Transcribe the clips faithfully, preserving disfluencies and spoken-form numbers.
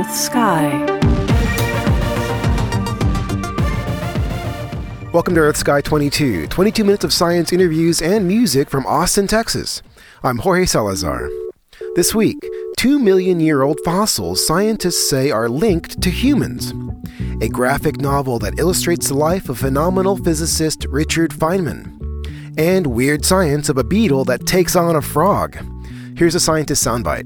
Earth Sky. Welcome to Earth Sky twenty-two, twenty-two minutes of science interviews and music from Austin, Texas. I'm Jorge Salazar. This week, two million year old fossils scientists say are linked to humans. A graphic novel that illustrates the life of phenomenal physicist Richard Feynman. And weird science of a beetle that takes on a frog. Here's a scientist soundbite.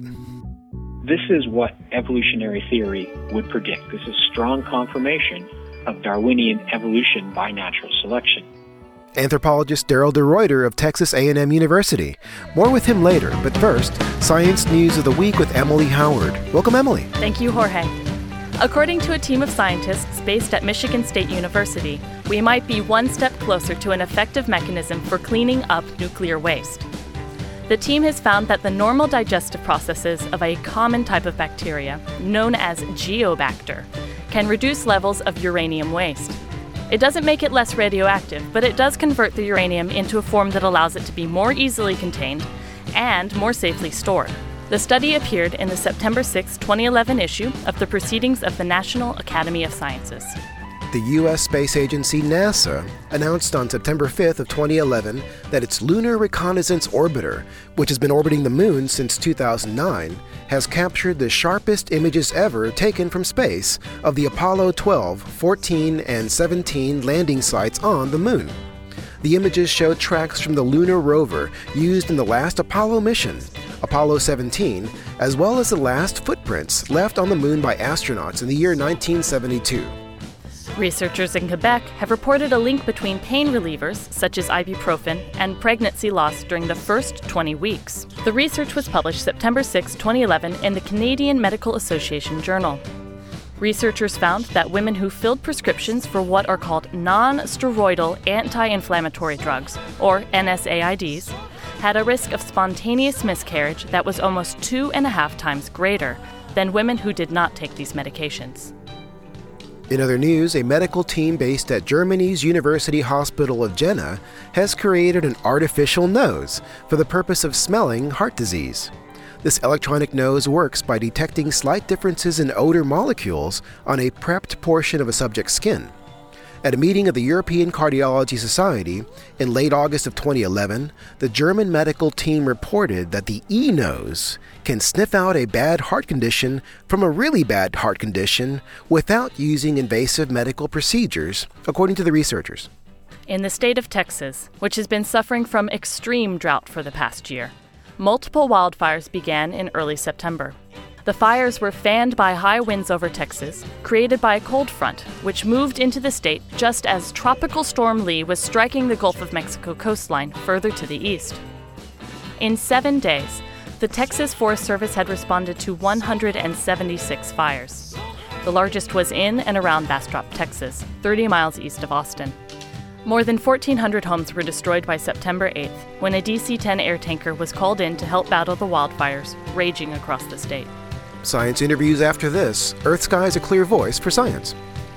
This is what evolutionary theory would predict. This is strong confirmation of Darwinian evolution by natural selection. Anthropologist Daryl DeRuyter of Texas A and M University. More with him later, but first, Science News of the Week with Emily Howard. Welcome, Emily. Thank you, Jorge. According to a team of scientists based at Michigan State University, we might be one step closer to an effective mechanism for cleaning up nuclear waste. The team has found that the normal digestive processes of a common type of bacteria, known as Geobacter, can reduce levels of uranium waste. It doesn't make it less radioactive, but it does convert the uranium into a form that allows it to be more easily contained and more safely stored. The study appeared in the September sixth, twenty eleven issue of the Proceedings of the National Academy of Sciences. The U S space agency NASA announced on September fifth of twenty eleven that its Lunar Reconnaissance Orbiter, which has been orbiting the Moon since two thousand nine, has captured the sharpest images ever taken from space of the Apollo twelve, fourteen, and seventeen landing sites on the Moon. The images show tracks from the lunar rover used in the last Apollo mission, Apollo seventeen, as well as the last footprints left on the Moon by astronauts in the year nineteen seventy-two. Researchers in Quebec have reported a link between pain relievers, such as ibuprofen, and pregnancy loss during the first twenty weeks. The research was published September sixth, twenty eleven in the Canadian Medical Association Journal. Researchers found that women who filled prescriptions for what are called non-steroidal anti-inflammatory drugs, or N SAIDs, had a risk of spontaneous miscarriage that was almost two and a half times greater than women who did not take these medications. In other news, a medical team based at Germany's University Hospital of Jena has created an artificial nose for the purpose of smelling heart disease. This electronic nose works by detecting slight differences in odor molecules on a prepped portion of a subject's skin. At a meeting of the European Cardiology Society in late August of twenty eleven, the German medical team reported that the e-nose can sniff out a bad heart condition from a really bad heart condition without using invasive medical procedures, according to the researchers. In the state of Texas, which has been suffering from extreme drought for the past year, multiple wildfires began in early September. The fires were fanned by high winds over Texas, created by a cold front, which moved into the state just as Tropical Storm Lee was striking the Gulf of Mexico coastline further to the east. In seven days, the Texas Forest Service had responded to one hundred seventy-six fires. The largest was in and around Bastrop, Texas, thirty miles east of Austin. More than fourteen hundred homes were destroyed by September eighth, when a D C ten air tanker was called in to help battle the wildfires raging across the state. Science interviews after this. Earth Sky is a clear voice for science.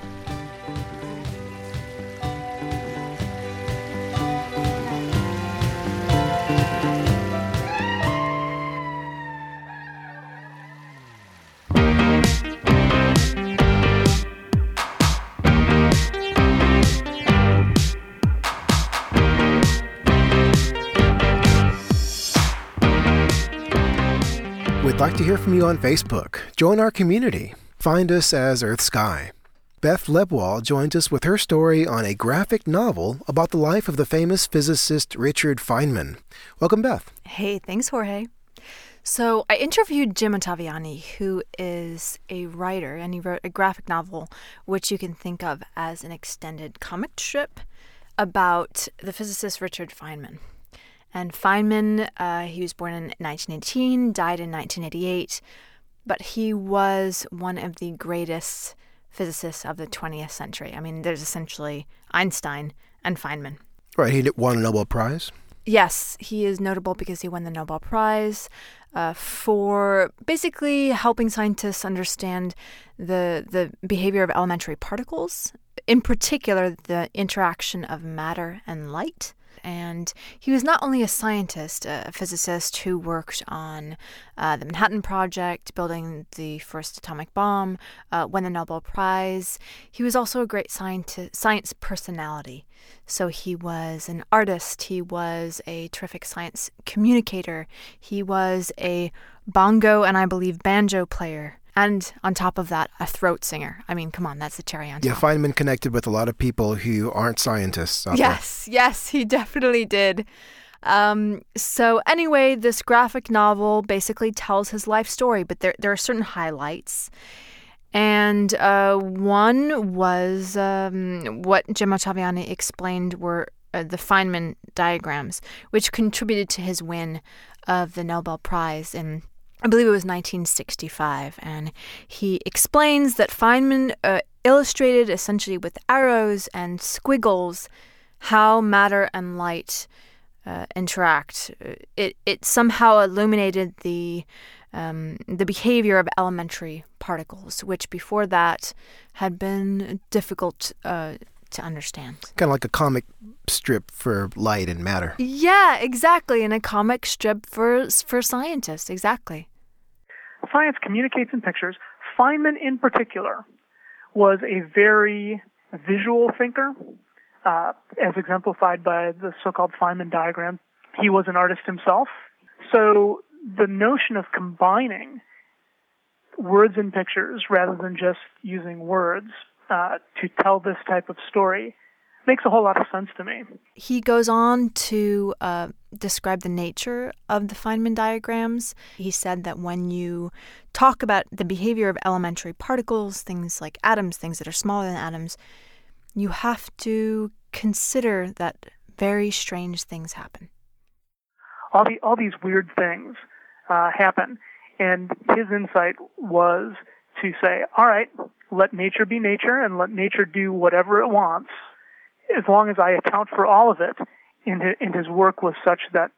We'd like to hear from you on Facebook. Join our community. Find us as Earth Sky. Beth Lebwall joins us with her story on a graphic novel about the life of the famous physicist Richard Feynman. Welcome, Beth. Hey, thanks, Jorge. So I interviewed Jim Ottaviani, who is a writer, and he wrote a graphic novel, which you can think of as an extended comic strip about the physicist Richard Feynman. And Feynman, uh, he was born in nineteen eighteen, died in nineteen eighty-eight, but he was one of the greatest physicists of the twentieth century. I mean, there's essentially Einstein and Feynman. Right, he won a Nobel Prize? Yes, he is notable because he won the Nobel Prize uh, for basically helping scientists understand the the behavior of elementary particles, in particular the interaction of matter and light. And he was not only a scientist, a physicist who worked on uh, the Manhattan Project, building the first atomic bomb, uh, won the Nobel Prize. He was also a great scientist, science personality. So he was an artist. He was a terrific science communicator. He was a bongo and I believe banjo player. And on top of that, a throat singer. I mean, come on, that's the cherry on top. Yeah, Feynman connected with a lot of people who aren't scientists. Yes, there. yes, he definitely did. Um, so anyway, this graphic novel basically tells his life story, but there there are certain highlights. And uh, one was um, what Jim Ottaviani explained were uh, the Feynman diagrams, which contributed to his win of the Nobel Prize in I believe it was nineteen sixty-five, and he explains that Feynman uh, illustrated essentially with arrows and squiggles how matter and light uh, interact. It it somehow illuminated the um, the behavior of elementary particles, which before that had been difficult uh, to understand. Kind of like a comic strip for light and matter. Yeah, exactly, and a comic strip for for scientists, exactly. Science communicates in pictures. Feynman, in particular, was a very visual thinker, uh, as exemplified by the so-called Feynman diagram. He was an artist himself. So the notion of combining words and pictures rather than just using words uh, to tell this type of story makes a whole lot of sense to me. He goes on to uh, describe the nature of the Feynman diagrams. He said that when you talk about the behavior of elementary particles, things like atoms, things that are smaller than atoms, you have to consider that very strange things happen. All the all these weird things uh, happen, and his insight was to say, all right, let nature be nature and let nature do whatever it wants, as long as I account for all of it. And his work was such that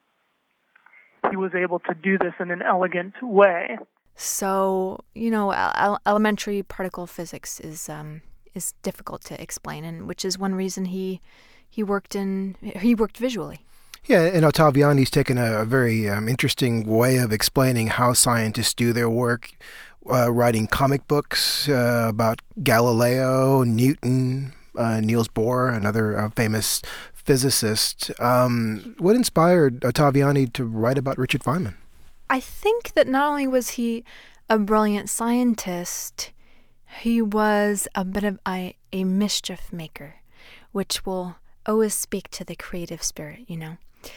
he was able to do this in an elegant way. So, you know, el- elementary particle physics is um, is difficult to explain, and which is one reason he he worked in he worked visually. Yeah, and Ottaviani's taken a, a very um, interesting way of explaining how scientists do their work, uh, writing comic books uh, about Galileo, Newton, Uh, Niels Bohr, another uh, famous physicist. Um, what inspired Ottaviani to write about Richard Feynman? I think that not only was he a brilliant scientist, he was a bit of a, a mischief maker, which will always speak to the creative spirit, you know.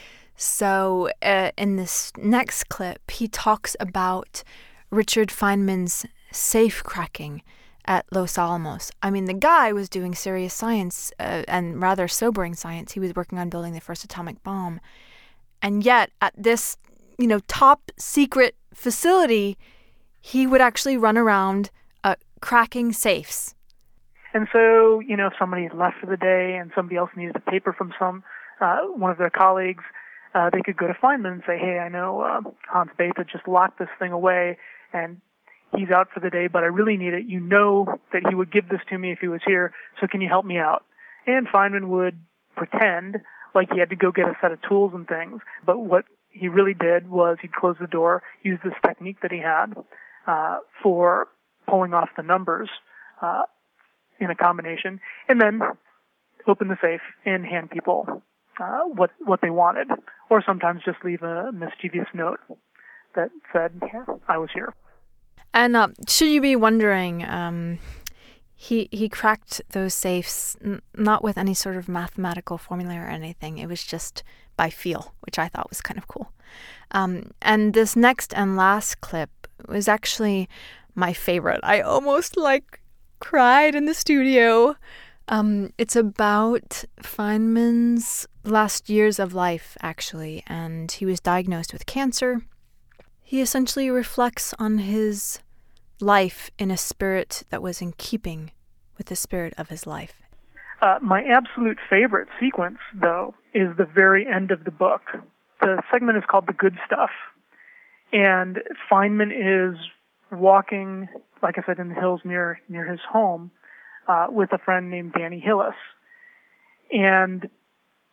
So uh, in this next clip, he talks about Richard Feynman's safe cracking at Los Alamos. I mean, the guy was doing serious science uh, and rather sobering science. He was working on building the first atomic bomb. And yet, at this, you know, top secret facility, he would actually run around uh, cracking safes. And so, you know, if somebody had left for the day and somebody else needed a paper from some uh, one of their colleagues, uh, they could go to Feynman and say, hey, I know uh, Hans Bethe just locked this thing away, and he's out for the day, but I really need it. You know that he would give this to me if he was here, so can you help me out? And Feynman would pretend like he had to go get a set of tools and things, but what he really did was he'd close the door, use this technique that he had uh, for pulling off the numbers uh, in a combination, and then open the safe and hand people uh, what what they wanted, or sometimes just leave a mischievous note that said, yeah, I was here. And uh, should you be wondering, um, he he cracked those safes n- not with any sort of mathematical formula or anything. It was just by feel, which I thought was kind of cool. Um, and this next and last clip was actually my favorite. I almost like cried in the studio. Um, it's about Feynman's last years of life, actually, and he was diagnosed with cancer. He essentially reflects on his life in a spirit that was in keeping with the spirit of his life. Uh, my absolute favorite sequence, though, is the very end of the book. The segment is called The Good Stuff. And Feynman is walking, like I said, in the hills near near his home uh, with a friend named Danny Hillis. And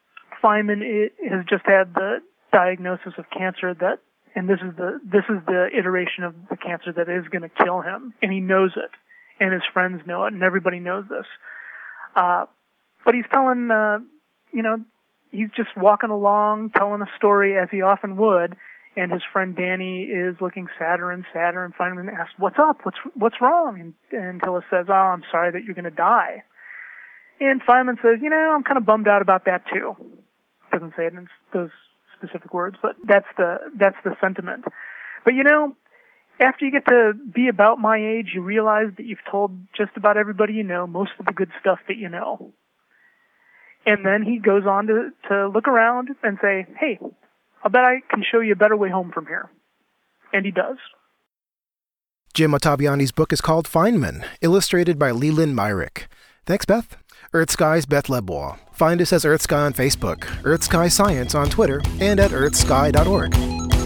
Feynman has just had the diagnosis of cancer that, and this is the this is the iteration of the cancer that is going to kill him, and he knows it, and his friends know it, and everybody knows this. Uh, but he's telling, uh, you know, he's just walking along, telling a story as he often would, and his friend Danny is looking sadder and sadder, and Feynman asks, "What's up? What's what's wrong?" And, and Tillis says, "Oh, I'm sorry that you're going to die." And Feynman says, "You know, I'm kind of bummed out about that too." Doesn't say it in those specific words, but that's the that's the sentiment. But you know, after you get to be about my age, you realize that you've told just about everybody you know most of the good stuff that you know. And then he goes on to, to look around and say, "Hey, I'll bet I can show you a better way home from here." And he does. Jim Ottaviani's book is called Feynman, illustrated by Leland Myrick. Thanks, Beth. Earth Sky's Beth Lebois. Find us as Earth Sky on Facebook, Earth Sky Science on Twitter, and at earth sky dot org.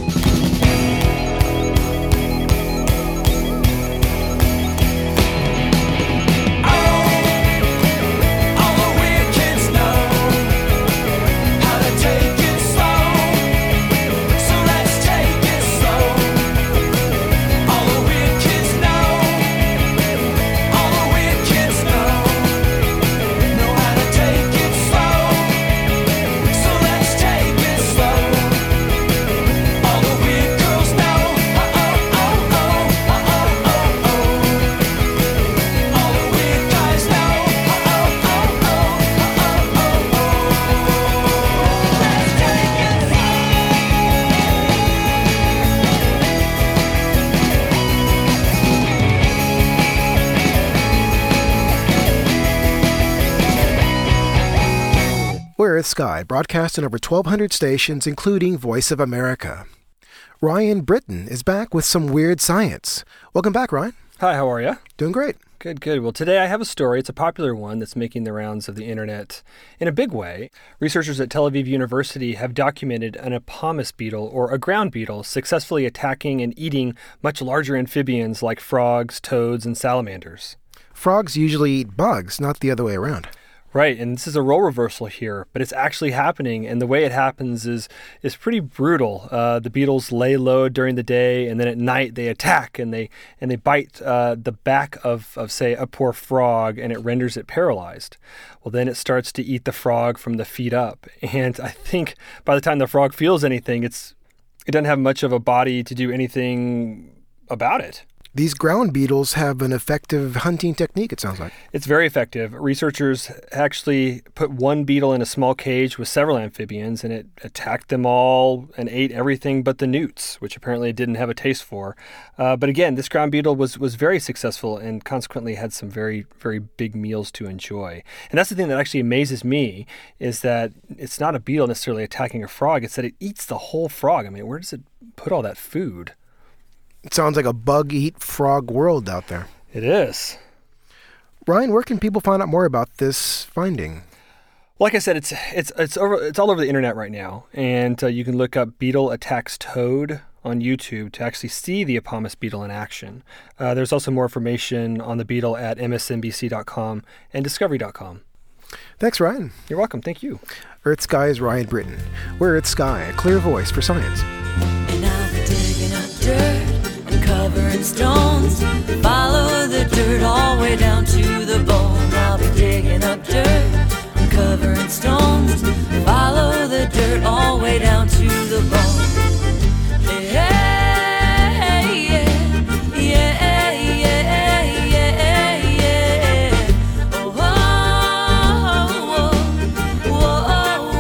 Earth Sky, broadcast on over twelve hundred stations, including Voice of America. Ryan Britton is back with some weird science. Welcome back, Ryan. Hi, how are you? Doing great. Good, good. Well, today I have a story. It's a popular one that's making the rounds of the internet in a big way. Researchers at Tel Aviv University have documented an Apomus beetle, or a ground beetle, successfully attacking and eating much larger amphibians like frogs, toads, and salamanders. Frogs usually eat bugs, not the other way around. Right, and this is a role reversal here, but it's actually happening, and the way it happens is is pretty brutal. Uh, the beetles lay low during the day, and then at night they attack, and they and they bite uh, the back of, of, say, a poor frog, and it renders it paralyzed. Well, then it starts to eat the frog from the feet up, and I think by the time the frog feels anything, it's it doesn't have much of a body to do anything about it. These ground beetles have an effective hunting technique, it sounds like. It's very effective. Researchers actually put one beetle in a small cage with several amphibians, and it attacked them all and ate everything but the newts, which apparently it didn't have a taste for. Uh, but again, this ground beetle was, was very successful and consequently had some very, very big meals to enjoy. And that's the thing that actually amazes me, is that it's not a beetle necessarily attacking a frog. It's that it eats the whole frog. I mean, where does it put all that food? It sounds like a bug-eat-frog world out there. It is. Ryan, where can people find out more about this finding? Like I said, it's it's it's over it's all over the internet right now, and uh, you can look up "beetle attacks toad" on YouTube to actually see the Apomus beetle in action. Uh, there's also more information on the beetle at M S N B C dot com and discovery dot com. Thanks, Ryan. You're welcome. Thank you. Earth Sky is Ryan Britton. We're Earth Sky, a clear voice for science. And I'll be digging up dirt and covering stones. Follow the dirt all the way down to the bone. I'll be digging up dirt and covering stones. Follow the dirt all the way down to the bone. Yeah, yeah, yeah, yeah, yeah, yeah. Oh, whoa, whoa,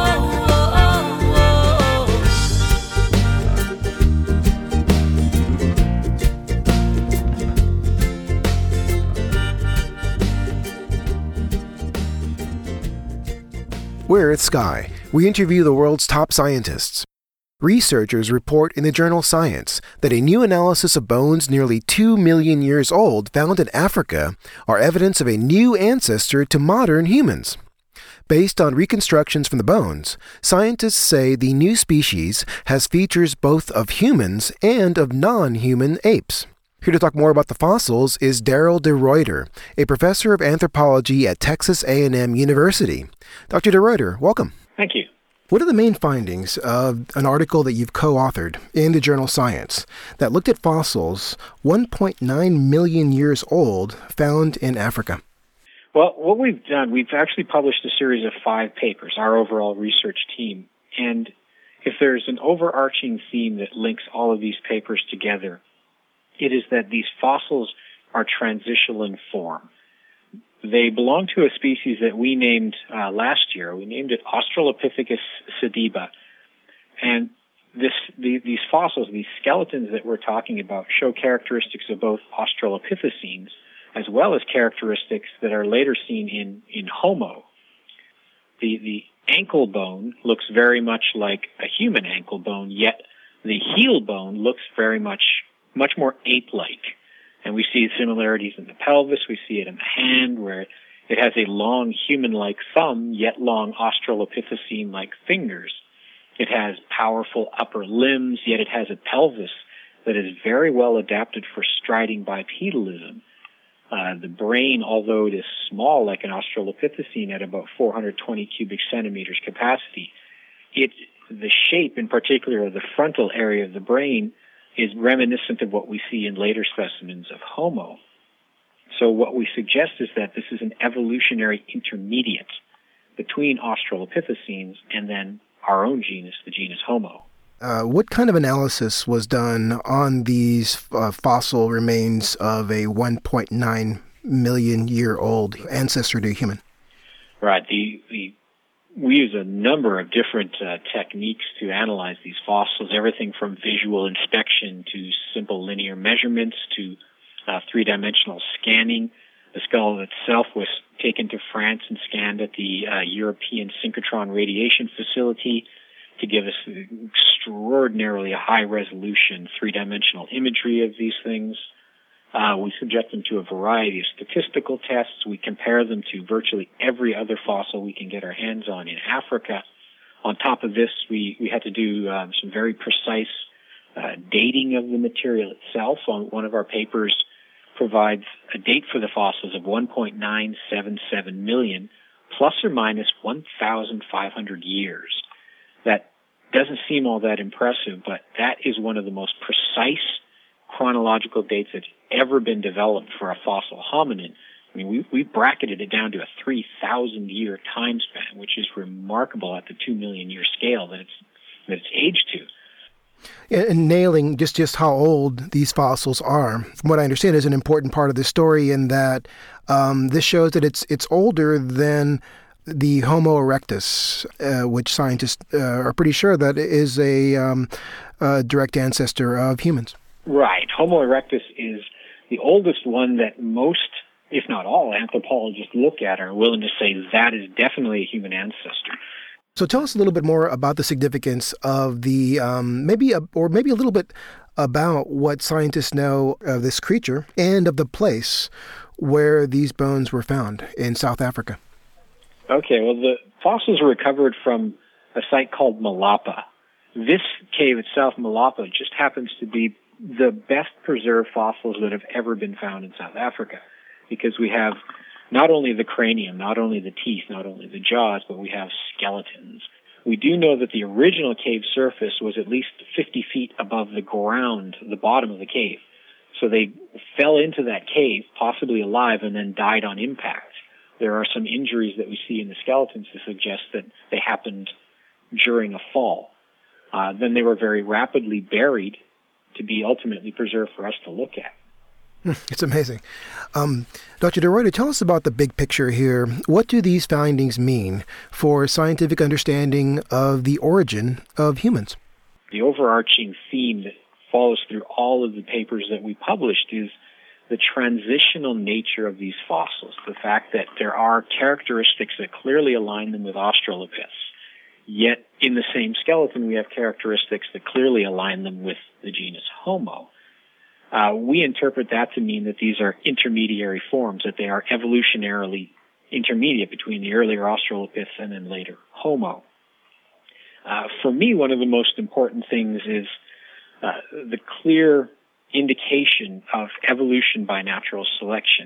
We're Earth Sky. We interview the world's top scientists. Researchers report in the journal Science that a new analysis of bones nearly two million years old found in Africa are evidence of a new ancestor to modern humans. Based on reconstructions from the bones, scientists say the new species has features both of humans and of non-human apes. Here to talk more about the fossils is Daryl DeRuyter, a professor of anthropology at Texas A and M University. Doctor DeRuyter, welcome. Thank you. What are the main findings of an article that you've co-authored in the journal Science that looked at fossils one point nine million years old found in Africa? Well, what we've done, we've actually published a series of five papers, our overall research team. And if there's an overarching theme that links all of these papers together, it is that these fossils are transitional in form. They belong to a species that we named uh, last year. We named it Australopithecus sediba. And this, the, these fossils, these skeletons that we're talking about, show characteristics of both Australopithecines as well as characteristics that are later seen in, in Homo. The, the ankle bone looks very much like a human ankle bone, yet the heel bone looks very much, much more ape-like. And we see similarities in the pelvis. We see it in the hand, where it has a long human-like thumb, yet long Australopithecine-like fingers. It has powerful upper limbs, yet it has a pelvis that is very well adapted for striding bipedalism. Uh, the brain, although it is small like an Australopithecine at about four hundred twenty cubic centimeters capacity, it, the shape in particular of the frontal area of the brain is reminiscent of what we see in later specimens of Homo. So what we suggest is that this is an evolutionary intermediate between Australopithecines and then our own genus, the genus Homo. Uh, what kind of analysis was done on these uh, fossil remains of a one point nine million year old ancestor to human? Right. The, the We use a number of different uh, techniques to analyze these fossils, everything from visual inspection to simple linear measurements to uh, three-dimensional scanning. The skull itself was taken to France and scanned at the uh, European Synchrotron Radiation Facility to give us extraordinarily high-resolution three-dimensional imagery of these things. Uh, we subject them to a variety of statistical tests. We compare them to virtually every other fossil we can get our hands on in Africa. On top of this, we, we had to do um, some very precise uh, dating of the material itself. On one of our papers provides a date for the fossils of one point nine seven seven million, plus or minus one thousand five hundred years. That doesn't seem all that impressive, but that is one of the most precise chronological dates that's ever been developed for a fossil hominin. I mean, we, we bracketed it down to a three thousand year time span, which is remarkable at the two million year scale that it's, that it's aged to. And nailing just, just how old these fossils are, from what I understand, is an important part of the story in that um, this shows that it's it's older than the Homo erectus, uh, which scientists uh, are pretty sure that is a, um, a direct ancestor of humans. Right. Homo erectus is the oldest one that most, if not all, anthropologists look at and are willing to say that is definitely a human ancestor. So tell us a little bit more about the significance of the, um, maybe, a, or maybe a little bit about what scientists know of this creature and of the place where these bones were found in South Africa. Okay, well, the fossils were recovered from a site called Malapa. This cave itself, Malapa, just happens to be the best preserved fossils that have ever been found in South Africa, because we have not only the cranium, not only the teeth, not only the jaws, but we have skeletons. We do know that the original cave surface was at least fifty feet above the ground, the bottom of the cave. So they fell into that cave, possibly alive, and then died on impact. There are some injuries that we see in the skeletons to suggest that they happened during a fall. Uh, then they were very rapidly buried to be ultimately preserved for us to look at. It's amazing. Um, Doctor de Ruyter, tell us about the big picture here. What do these findings mean for scientific understanding of the origin of humans? The overarching theme that follows through all of the papers that we published is the transitional nature of these fossils, the fact that there are characteristics that clearly align them with Australopiths. Yet in the same skeleton, we have characteristics that clearly align them with the genus Homo. Uh, we interpret that to mean that these are intermediary forms, that they are evolutionarily intermediate between the earlier Australopiths and then later Homo. Uh, for me, one of the most important things is uh, the clear indication of evolution by natural selection.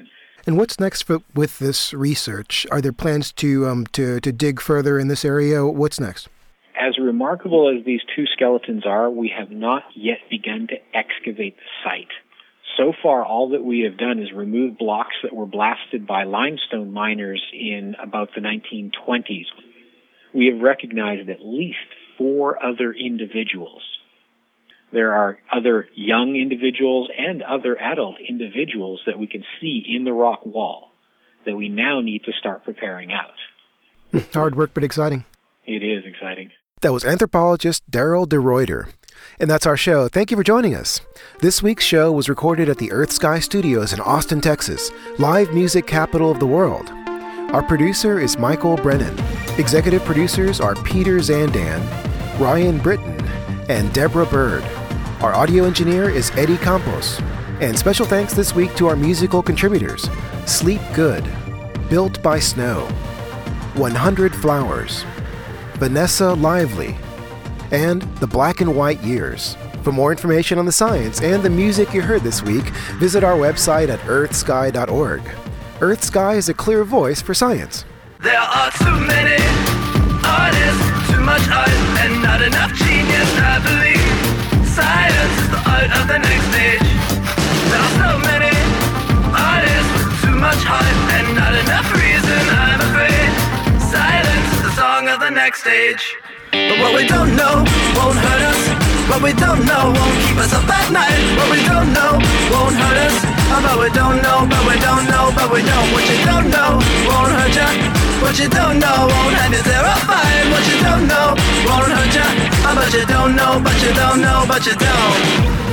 And what's next for, with this research? Are there plans to um, to to dig further in this area? What's next? As remarkable as these two skeletons are, we have not yet begun to excavate the site. So far, all that we have done is remove blocks that were blasted by limestone miners in about the nineteen twenties. We have recognized at least four other individuals. There are other young individuals and other adult individuals that we can see in the rock wall that we now need to start preparing out. Hard work, but exciting. It is exciting. That was anthropologist Daryl DeRuyter. And that's our show. Thank you for joining us. This week's show was recorded at the Earth Sky Studios in Austin, Texas, live music capital of the world. Our producer is Michael Brennan. Executive producers are Peter Zandan, Ryan Britton, and Deborah Bird. Our audio engineer is Eddie Campos. And special thanks this week to our musical contributors, Sleep Good, Built by Snow, one hundred Flowers, Vanessa Lively, and The Black and White Years. For more information on the science and the music you heard this week, visit our website at earth sky dot org. Earth Sky is a clear voice for science. There are too many artists, too much art, and not enough genius, I believe. Science is the art of the next stage. There are so many artists with too much heart, and not enough reason, I'm afraid. Silence is the song of the next stage. But what we don't know won't hurt us. What we don't know won't keep us up at night. What we don't know won't hurt us. Oh, but we don't know, but we don't know, but we don't. What you don't know won't hurt ya. What you don't know won't end it terrifying. What you don't know won't hurt ya. Oh, but you don't know, but you don't know, but you don't.